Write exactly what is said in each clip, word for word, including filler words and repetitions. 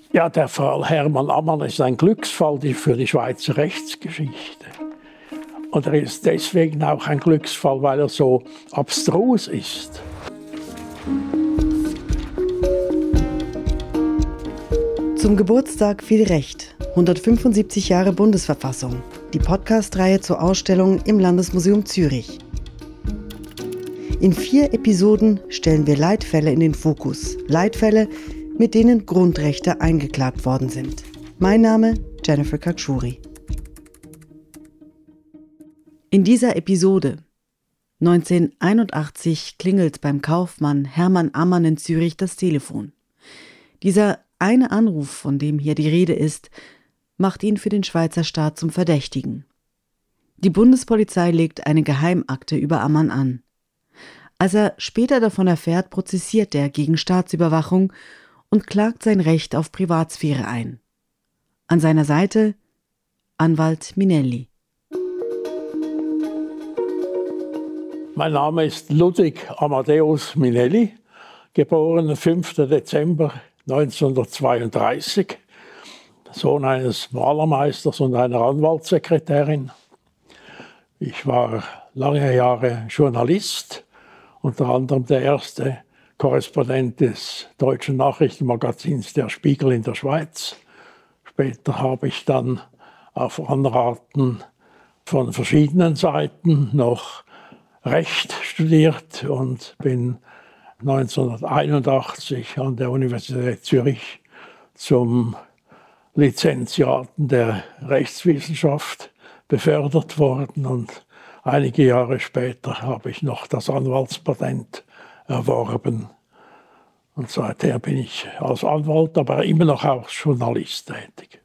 Ja, der Fall Hermann Ammann ist ein Glücksfall für die Schweizer Rechtsgeschichte. Und er ist deswegen auch ein Glücksfall, weil er so abstrus ist. Zum Geburtstag viel Recht. hundertfünfundsiebzig Jahre Bundesverfassung. Die Podcast-Reihe zur Ausstellung im Landesmuseum Zürich. In vier Episoden stellen wir Leitfälle in den Fokus. Leitfälle, mit denen Grundrechte eingeklagt worden sind. Mein Name Jennifer Katschuri. In dieser Episode neunzehnhunderteinundachtzig klingelt beim Kaufmann Hermann Ammann in Zürich das Telefon. Dieser eine Anruf, von dem hier die Rede ist, macht ihn für den Schweizer Staat zum Verdächtigen. Die Bundespolizei legt eine Geheimakte über Ammann an. Als er später davon erfährt, prozessiert er gegen Staatsüberwachung und klagt sein Recht auf Privatsphäre ein. An seiner Seite Anwalt Minelli. Mein Name ist Ludwig Amadeus Minelli, geboren fünften Dezember neunzehnhundertzweiunddreißig, Sohn eines Malermeisters und einer Anwaltssekretärin. Ich war lange Jahre Journalist, unter anderem der erste Korrespondent des deutschen Nachrichtenmagazins Der Spiegel in der Schweiz. Später habe ich dann auf Anraten von verschiedenen Seiten noch Recht studiert und bin neunzehnhunderteinundachtzig an der Universität Zürich zum Lizenziaten der Rechtswissenschaft befördert worden und einige Jahre später habe ich noch das Anwaltspatent erworben. Und seither bin ich als Anwalt, aber immer noch als Journalist tätig.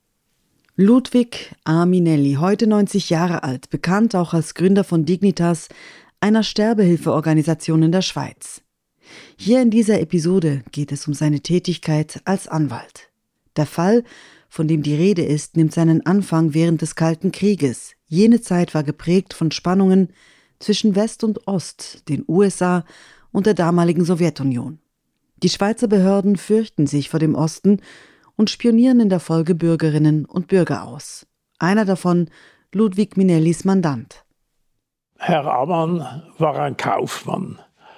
Ludwig A. Minelli, heute neunzig Jahre alt, bekannt auch als Gründer von Dignitas, einer Sterbehilfeorganisation in der Schweiz. Hier in dieser Episode geht es um seine Tätigkeit als Anwalt. Der Fall, von dem die Rede ist, nimmt seinen Anfang während des Kalten Krieges. Jene Zeit war geprägt von Spannungen zwischen West und Ost, den U S A und der damaligen Sowjetunion. Die Schweizer Behörden fürchten sich vor dem Osten und spionieren in der Folge Bürgerinnen und Bürger aus. Einer davon Ludwig Minellis Mandant. Herr Ammann war ein Kaufmann.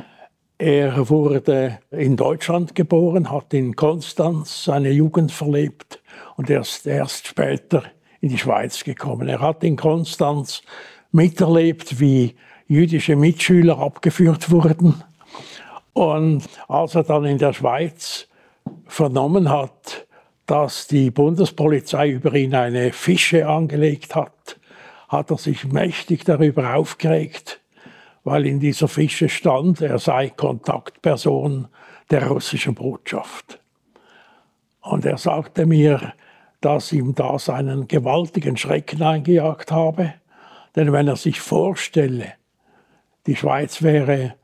Er wurde in Deutschland geboren, hat in Konstanz seine Jugend verlebt und er ist erst später in die Schweiz gekommen. Er hat in Konstanz miterlebt, wie jüdische Mitschüler abgeführt wurden. Und als er dann in der Schweiz vernommen hat, dass die Bundespolizei über ihn eine Fische angelegt hat, hat er sich mächtig darüber aufgeregt, weil in dieser Fische stand, er sei Kontaktperson der russischen Botschaft. Und er sagte mir, dass ihm das einen gewaltigen Schrecken eingejagt habe, denn wenn er sich vorstelle, die Schweiz wäre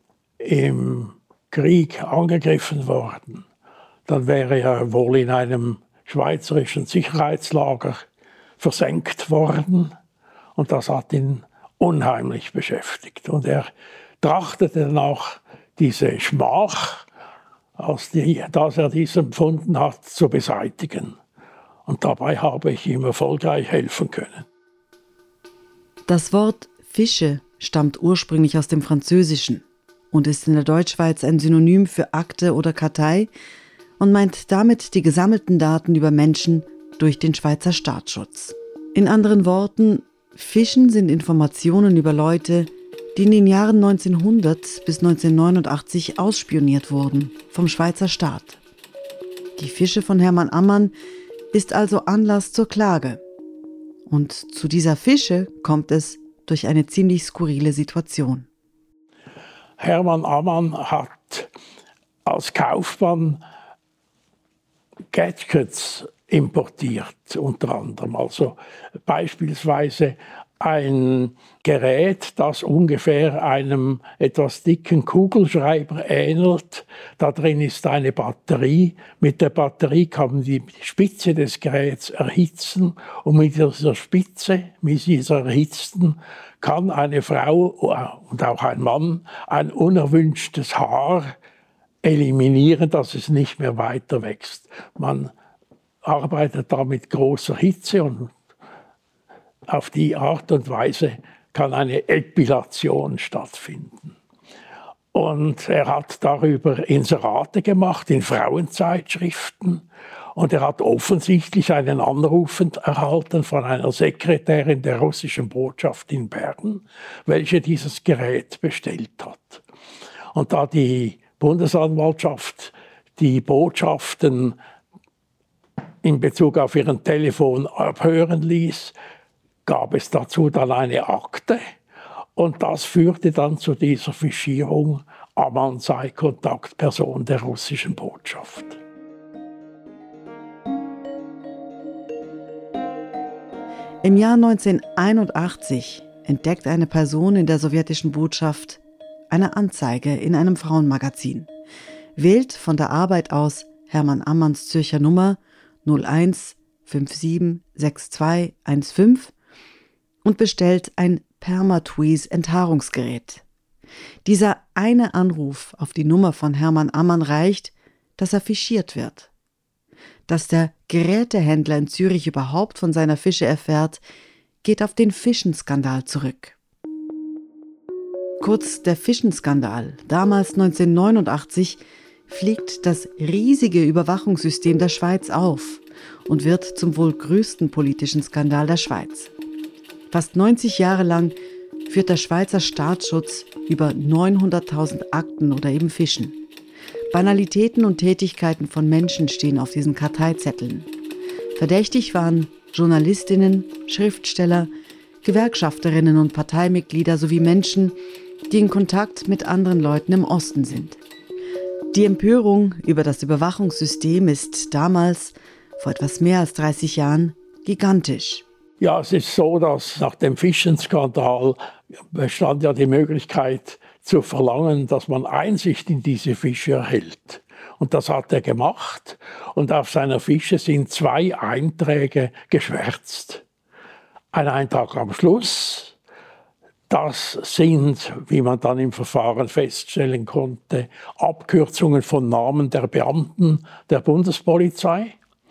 im Krieg angegriffen worden, dann wäre er wohl in einem schweizerischen Sicherheitslager versenkt worden. Und das hat ihn unheimlich beschäftigt. Und er trachtete dann auch diese Schmach, als, die, als er dies empfunden hat, zu beseitigen. Und dabei habe ich ihm erfolgreich helfen können. Das Wort Fische stammt ursprünglich aus dem Französischen und ist in der Deutschschweiz ein Synonym für Akte oder Kartei und meint damit die gesammelten Daten über Menschen durch den Schweizer Staatsschutz. In anderen Worten, Fischen sind Informationen über Leute, die in den Jahren neunzehnhundert bis neunzehnhundertneunundachtzig ausspioniert wurden vom Schweizer Staat. Die Fische von Hermann Ammann ist also Anlass zur Klage. Und zu dieser Fische kommt es durch eine ziemlich skurrile Situation. Hermann Ammann hat als Kaufmann Gadgets importiert, unter anderem. Also beispielsweise ein Gerät, das ungefähr einem etwas dicken Kugelschreiber ähnelt. Da drin ist eine Batterie. Mit der Batterie kann man die Spitze des Geräts erhitzen und mit dieser Spitze, mit dieser erhitzten, kann eine Frau und auch ein Mann ein unerwünschtes Haar eliminieren, dass es nicht mehr weiter wächst. Man arbeitet da mit großer Hitze und auf die Art und Weise kann eine Epilation stattfinden. Und er hat darüber Inserate gemacht in Frauenzeitschriften. Und er hat offensichtlich einen Anruf erhalten von einer Sekretärin der russischen Botschaft in Bern, welche dieses Gerät bestellt hat. Und da die Bundesanwaltschaft die Botschaften in Bezug auf ihren Telefon abhören ließ, gab es dazu dann eine Akte. Und das führte dann zu dieser Fischierung, Ammann sei Kontaktperson der russischen Botschaft. Im Jahr neunzehnhunderteinundachtzig entdeckt eine Person in der sowjetischen Botschaft eine Anzeige in einem Frauenmagazin, wählt von der Arbeit aus Hermann Ammanns Zürcher Nummer null eins fünf sieben sechs zwei eins fünf und bestellt ein Permatweeze-Enthaarungsgerät. Dieser eine Anruf auf die Nummer von Hermann Ammann reicht, dass er fischiert wird. Dass der Gerätehändler in Zürich überhaupt von seiner Fische erfährt, geht auf den Fischenskandal zurück. Kurz der Fischenskandal, damals neunzehnhundertneunundachtzig, fliegt das riesige Überwachungssystem der Schweiz auf und wird zum wohl größten politischen Skandal der Schweiz. Fast neunzig Jahre lang führt der Schweizer Staatsschutz über neunhunderttausend Akten oder eben Fischen. Banalitäten und Tätigkeiten von Menschen stehen auf diesen Karteizetteln. Verdächtig waren Journalistinnen, Schriftsteller, Gewerkschafterinnen und Parteimitglieder sowie Menschen, die in Kontakt mit anderen Leuten im Osten sind. Die Empörung über das Überwachungssystem ist damals, vor etwas mehr als dreißig Jahren, gigantisch. Ja, es ist so, dass nach dem Fischenskandal bestand ja die Möglichkeit zu verlangen, dass man Einsicht in diese Fische erhält. Und das hat er gemacht. Und auf seiner Fische sind zwei Einträge geschwärzt. Ein Eintrag am Schluss, das sind, wie man dann im Verfahren feststellen konnte, Abkürzungen von Namen der Beamten der Bundespolizei.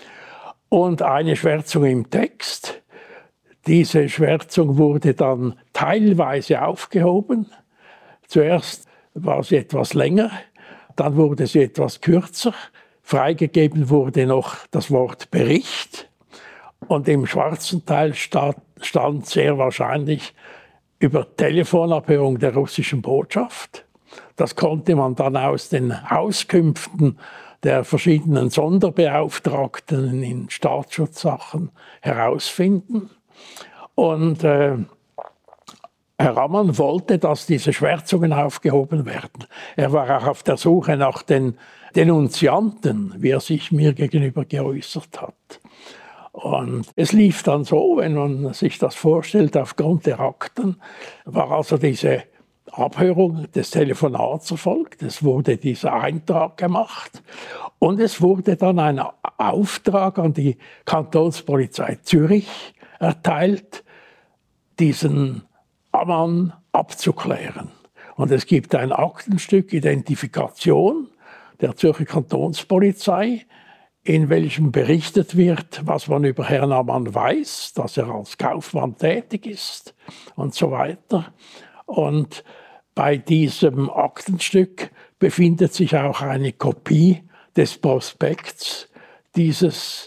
Und eine Schwärzung im Text. Diese Schwärzung wurde dann teilweise aufgehoben. Zuerst war sie etwas länger, dann wurde sie etwas kürzer. Freigegeben wurde noch das Wort Bericht. Und im schwarzen Teil stand, stand sehr wahrscheinlich über Telefonabhörung der russischen Botschaft. Das konnte man dann aus den Auskünften der verschiedenen Sonderbeauftragten in Staatsschutzsachen herausfinden. Und äh, Herr Ammann wollte, dass diese Schwärzungen aufgehoben werden. Er war auch auf der Suche nach den Denunzianten, wie er sich mir gegenüber geäußert hat. Und es lief dann so, wenn man sich das vorstellt, aufgrund der Akten, war also diese Abhörung des Telefonats erfolgt. Es wurde dieser Eintrag gemacht und es wurde dann ein Auftrag an die Kantonspolizei Zürich erteilt, diesen Ammann abzuklären. Und es gibt ein Aktenstück Identifikation der Zürcher Kantonspolizei, in welchem berichtet wird, was man über Herrn Ammann weiß, dass er als Kaufmann tätig ist und so weiter. Und bei diesem Aktenstück befindet sich auch eine Kopie des Prospekts dieses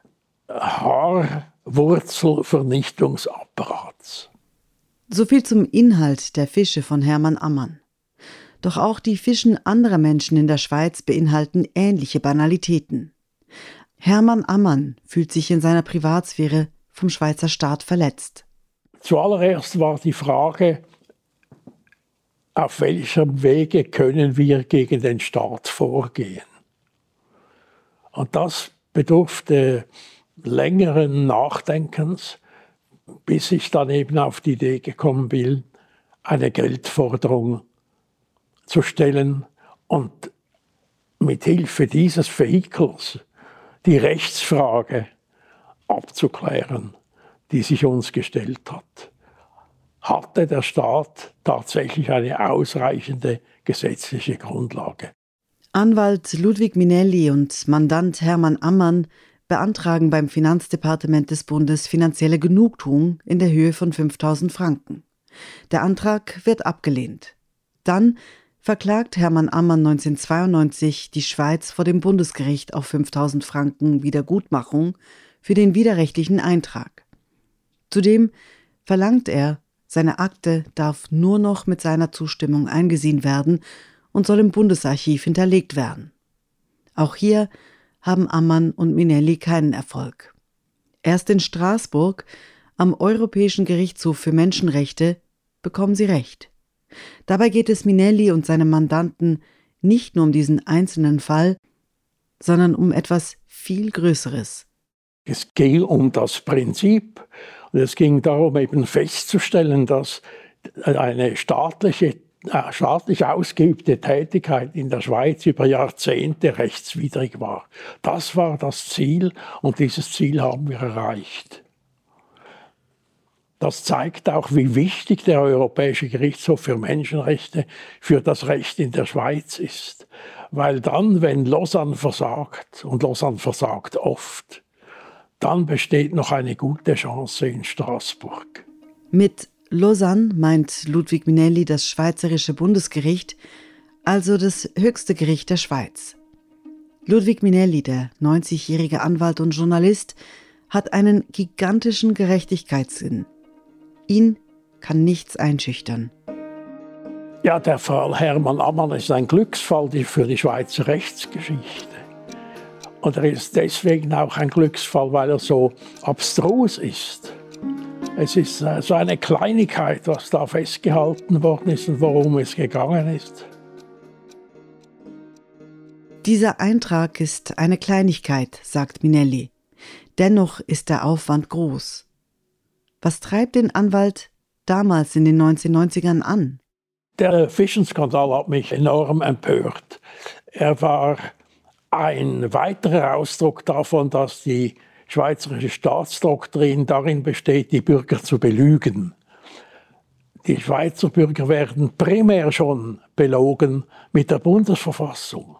Haarwurzelvernichtungsapparats. Soviel zum Inhalt der Fische von Hermann Ammann. Doch auch die Fischen anderer Menschen in der Schweiz beinhalten ähnliche Banalitäten. Hermann Ammann fühlt sich in seiner Privatsphäre vom Schweizer Staat verletzt. Zuallererst war die Frage, auf welchem Wege können wir gegen den Staat vorgehen? Und das bedurfte längeren Nachdenkens, bis ich dann eben auf die Idee gekommen bin, eine Geldforderung zu stellen und mit Hilfe dieses Vehikels die Rechtsfrage abzuklären, die sich uns gestellt hat. Hatte der Staat tatsächlich eine ausreichende gesetzliche Grundlage? Anwalt Ludwig Minelli und Mandant Hermann Ammann beantragen beim Finanzdepartement des Bundes finanzielle Genugtuung in der Höhe von fünftausend Franken. Der Antrag wird abgelehnt. Dann verklagt Hermann Ammann neunzehnhundertzweiundneunzig die Schweiz vor dem Bundesgericht auf fünftausend Franken Wiedergutmachung für den widerrechtlichen Eintrag. Zudem verlangt er, seine Akte darf nur noch mit seiner Zustimmung eingesehen werden und soll im Bundesarchiv hinterlegt werden. Auch hier haben Ammann und Minelli keinen Erfolg. Erst in Straßburg, am Europäischen Gerichtshof für Menschenrechte, bekommen sie Recht. Dabei geht es Minelli und seinem Mandanten nicht nur um diesen einzelnen Fall, sondern um etwas viel Größeres. Es ging um das Prinzip und es ging darum, eben festzustellen, dass eine staatliche, äh, staatlich ausgeübte Tätigkeit in der Schweiz über Jahrzehnte rechtswidrig war. Das war das Ziel und dieses Ziel haben wir erreicht. Das zeigt auch, wie wichtig der Europäische Gerichtshof für Menschenrechte für das Recht in der Schweiz ist. Weil dann, wenn Lausanne versagt, und Lausanne versagt oft, dann besteht noch eine gute Chance in Straßburg. Mit Lausanne meint Ludwig Minelli das Schweizerische Bundesgericht, also das höchste Gericht der Schweiz. Ludwig Minelli, der neunzigjährige Anwalt und Journalist, hat einen gigantischen Gerechtigkeitssinn. Ihn kann nichts einschüchtern. Ja, der Fall Hermann Ammann ist ein Glücksfall für die Schweizer Rechtsgeschichte. Und er ist deswegen auch ein Glücksfall, weil er so abstrus ist. Es ist so eine Kleinigkeit, was da festgehalten worden ist und worum es gegangen ist. Dieser Eintrag ist eine Kleinigkeit, sagt Minelli. Dennoch ist der Aufwand groß. Was treibt den Anwalt damals in den neunzehnhundertneunzigern an? Der Fischenskandal hat mich enorm empört. Er war ein weiterer Ausdruck davon, dass die schweizerische Staatsdoktrin darin besteht, die Bürger zu belügen. Die Schweizer Bürger werden primär schon belogen mit der Bundesverfassung.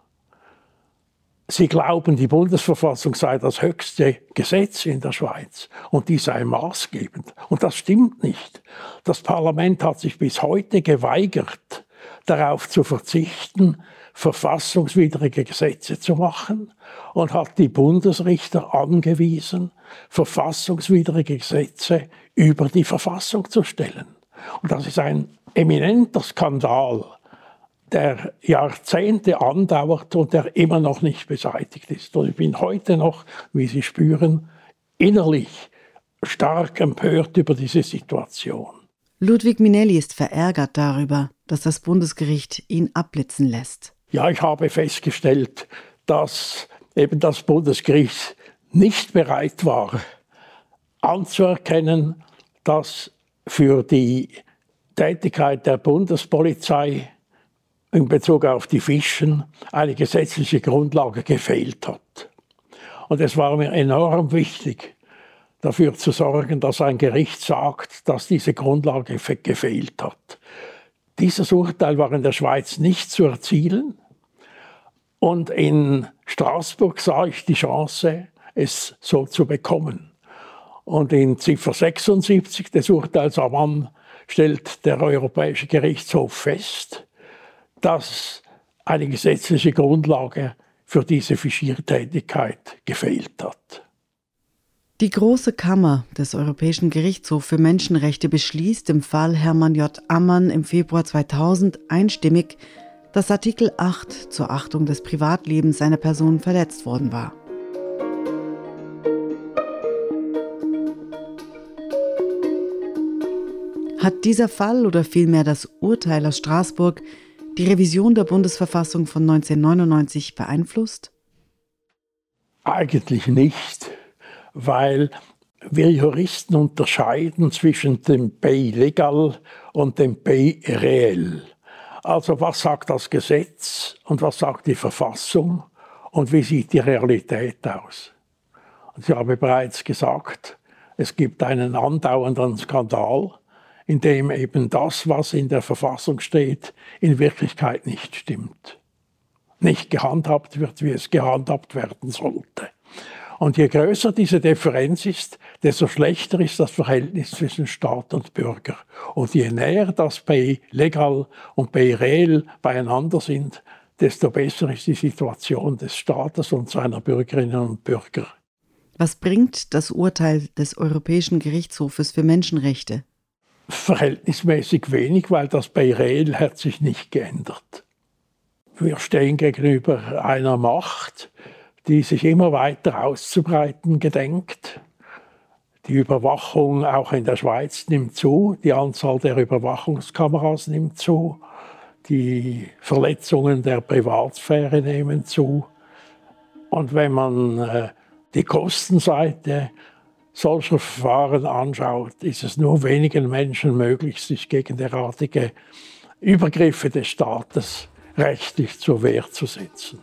Sie glauben, die Bundesverfassung sei das höchste Gesetz in der Schweiz und die sei maßgebend. Und das stimmt nicht. Das Parlament hat sich bis heute geweigert, darauf zu verzichten, verfassungswidrige Gesetze zu machen und hat die Bundesrichter angewiesen, verfassungswidrige Gesetze über die Verfassung zu stellen. Und das ist ein eminenter Skandal, der Jahrzehnte andauert und der immer noch nicht beseitigt ist. Und ich bin heute noch, wie Sie spüren, innerlich stark empört über diese Situation. Ludwig Minelli ist verärgert darüber, dass das Bundesgericht ihn abblitzen lässt. Ja, ich habe festgestellt, dass eben das Bundesgericht nicht bereit war, anzuerkennen, dass für die Tätigkeit der Bundespolizei in Bezug auf die Fischen eine gesetzliche Grundlage gefehlt hat. Und es war mir enorm wichtig, dafür zu sorgen, dass ein Gericht sagt, dass diese Grundlage gefehlt hat. Dieses Urteil war in der Schweiz nicht zu erzielen. Und in Straßburg sah ich die Chance, es so zu bekommen. Und in Ziffer sechsundsiebzig des Urteils Ammann stellt der Europäische Gerichtshof fest, dass eine gesetzliche Grundlage für diese Fischiertätigkeit gefehlt hat. Die Große Kammer des Europäischen Gerichtshofs für Menschenrechte beschließt im Fall Hermann J. Ammann im Februar zweitausend einstimmig, dass Artikel acht zur Achtung des Privatlebens einer Person verletzt worden war. Hat dieser Fall oder vielmehr das Urteil aus Straßburg die Revision der Bundesverfassung von neunzehnhundertneunundneunzig beeinflusst? Eigentlich nicht, weil wir Juristen unterscheiden zwischen dem Pays legal und dem Pays réel. Also was sagt das Gesetz und was sagt die Verfassung und wie sieht die Realität aus? Und ich habe bereits gesagt, es gibt einen andauernden Skandal, in dem eben das, was in der Verfassung steht, in Wirklichkeit nicht stimmt. nicht gehandhabt wird, wie es gehandhabt werden sollte. Und je größer diese Differenz ist, desto schlechter ist das Verhältnis zwischen Staat und Bürger. Und je näher das Pays legal und Pays réel beieinander sind, desto besser ist die Situation des Staates und seiner Bürgerinnen und Bürger. Was bringt das Urteil des Europäischen Gerichtshofes für Menschenrechte? Verhältnismäßig wenig, weil das Pays réel hat sich nicht geändert. Wir stehen gegenüber einer Macht, die sich immer weiter auszubreiten gedenkt. Die Überwachung auch in der Schweiz nimmt zu, die Anzahl der Überwachungskameras nimmt zu, die Verletzungen der Privatsphäre nehmen zu. Und wenn man äh, die Kostenseite solcher Verfahren anschaut, ist es nur wenigen Menschen möglich, sich gegen derartige Übergriffe des Staates rechtlich zur Wehr zu setzen.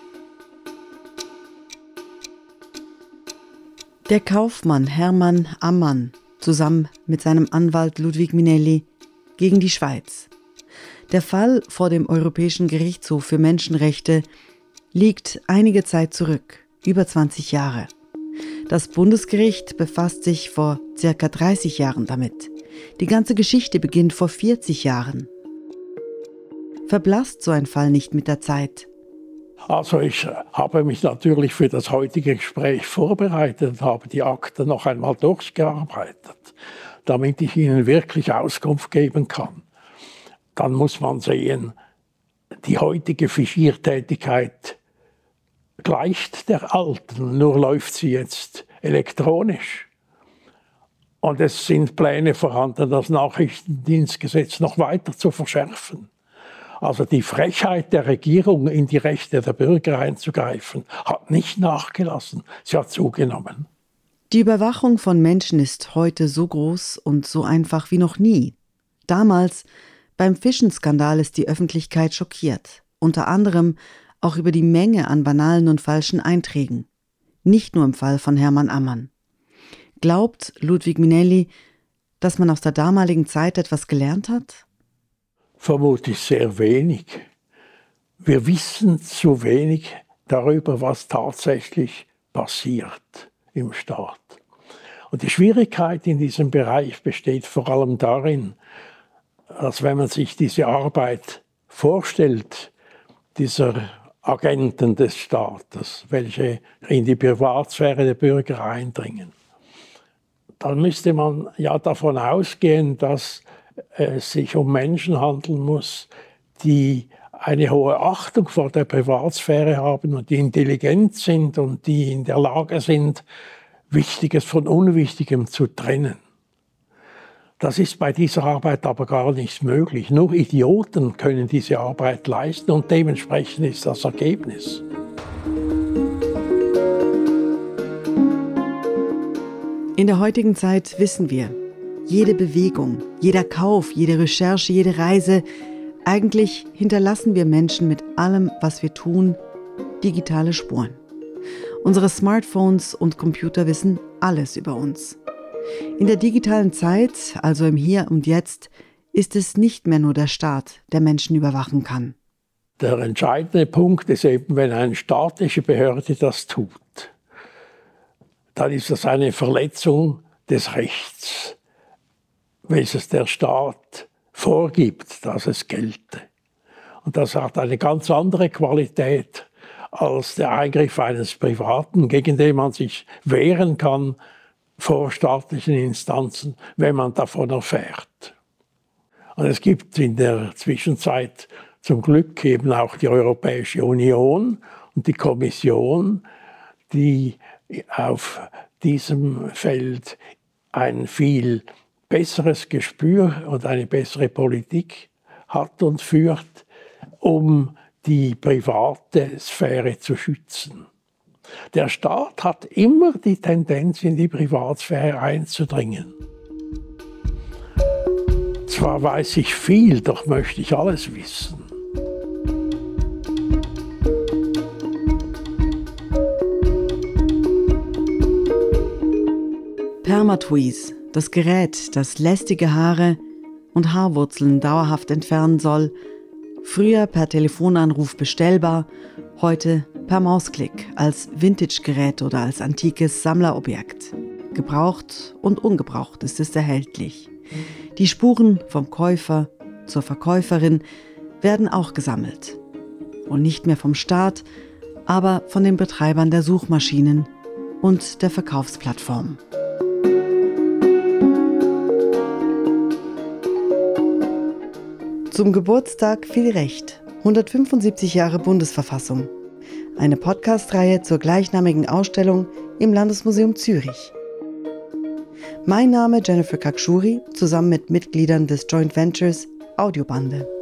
Der Kaufmann Hermann Ammann zusammen mit seinem Anwalt Ludwig Minelli gegen die Schweiz. Der Fall vor dem Europäischen Gerichtshof für Menschenrechte liegt einige Zeit zurück, über zwanzig Jahre. Das Bundesgericht befasst sich vor circa dreißig Jahren damit. Die ganze Geschichte beginnt vor vierzig Jahren. Verblasst so ein Fall nicht mit der Zeit? Also ich habe mich natürlich für das heutige Gespräch vorbereitet und habe die Akten noch einmal durchgearbeitet, damit ich Ihnen wirklich Auskunft geben kann. Dann muss man sehen, die heutige Fischiertätigkeit gleicht der alten, nur läuft sie jetzt elektronisch. Und es sind Pläne vorhanden, das Nachrichtendienstgesetz noch weiter zu verschärfen. Also die Frechheit der Regierung, in die Rechte der Bürger einzugreifen, hat nicht nachgelassen, sie hat zugenommen. Die Überwachung von Menschen ist heute so groß und so einfach wie noch nie. Damals, beim Fischenskandal, ist die Öffentlichkeit schockiert, unter anderem auch über die Menge an banalen und falschen Einträgen. Nicht nur im Fall von Hermann Ammann. Glaubt Ludwig Minelli, dass man aus der damaligen Zeit etwas gelernt hat? Vermutlich sehr wenig. Wir wissen zu wenig darüber, was tatsächlich passiert im Staat. Und die Schwierigkeit in diesem Bereich besteht vor allem darin, dass wenn man sich diese Arbeit vorstellt, dieser Agenten des Staates, welche in die Privatsphäre der Bürger eindringen, dann müsste man ja davon ausgehen, dass es sich um Menschen handeln muss, die eine hohe Achtung vor der Privatsphäre haben und die intelligent sind und die in der Lage sind, Wichtiges von Unwichtigem zu trennen. Das ist bei dieser Arbeit aber gar nicht möglich. Nur Idioten können diese Arbeit leisten und dementsprechend ist das Ergebnis. In der heutigen Zeit wissen wir, jede Bewegung, jeder Kauf, jede Recherche, jede Reise, eigentlich hinterlassen wir Menschen mit allem, was wir tun, digitale Spuren. Unsere Smartphones und Computer wissen alles über uns. In der digitalen Zeit, also im Hier und Jetzt, ist es nicht mehr nur der Staat, der Menschen überwachen kann. Der entscheidende Punkt ist eben, wenn eine staatliche Behörde das tut, dann ist das eine Verletzung des Rechts, welches der Staat vorgibt, dass es gelte. Und das hat eine ganz andere Qualität als der Eingriff eines Privaten, gegen den man sich wehren kann vor staatlichen Instanzen, wenn man davon erfährt. Und es gibt in der Zwischenzeit zum Glück eben auch die Europäische Union und die Kommission, die auf diesem Feld ein viel besseres Gespür und eine bessere Politik hat und führt, um die private Sphäre zu schützen. Der Staat hat immer die Tendenz, in die Privatsphäre einzudringen. Zwar weiß ich viel, doch möchte ich alles wissen. Permatweeze, das Gerät, das lästige Haare und Haarwurzeln dauerhaft entfernen soll, Früher per Telefonanruf bestellbar, heute per Mausklick, als Vintage-Gerät oder als antikes Sammlerobjekt. Gebraucht und ungebraucht ist es erhältlich. Die Spuren vom Käufer zur Verkäuferin werden auch gesammelt. Und nicht mehr vom Staat, aber von den Betreibern der Suchmaschinen und der Verkaufsplattformen. Zum Geburtstag viel Recht. hundertfünfundsiebzig Jahre Bundesverfassung. Eine Podcast-Reihe zur gleichnamigen Ausstellung im Landesmuseum Zürich. Mein Name Jennifer Kakshuri, zusammen mit Mitgliedern des Joint Ventures Audiobande.